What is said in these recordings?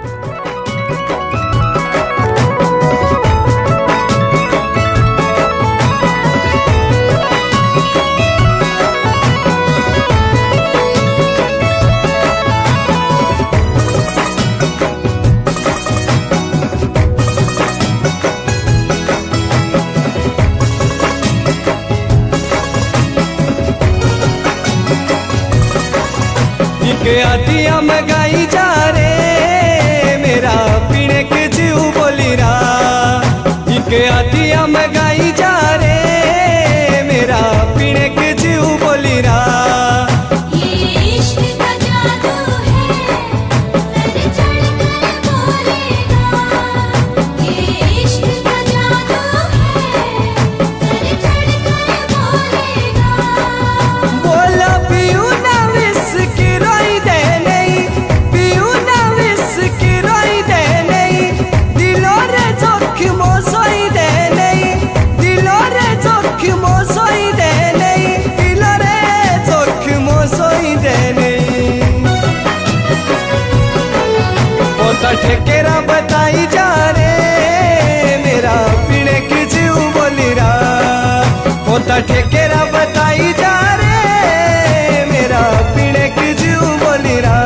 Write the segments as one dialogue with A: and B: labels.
A: के आदिया में गाई जा रे मेरा पीने के जीव बोली रा। के आदिया में गाई जा रे मेरा पीने के जीव बोली रा। ठेकेरा बताई जा रे मेरा पीने की जीव बोली रा। होता ठेकेरा बताई जा रे मेरा पीने की जीव बोली रा।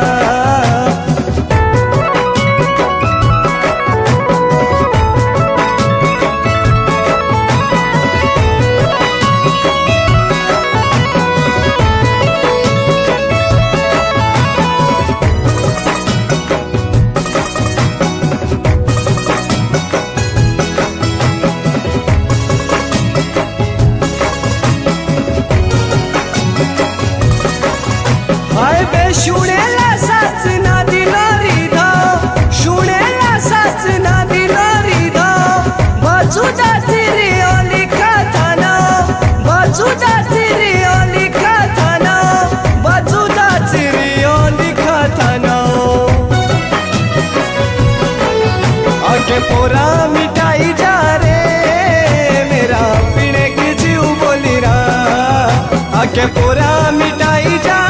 A: शुणेला साच ना दिला रिधा, शुणेला साच ना दिला रिधा। बाजूदा तेरी लिखा था ना, बाजूदा तेरी लिखा था ना, बाजूदा तेरी लिखा था ना। आके पोरा मिटाई जा रे मेरा पीने की जीव बोली रा। आके पोरा मिटाई जा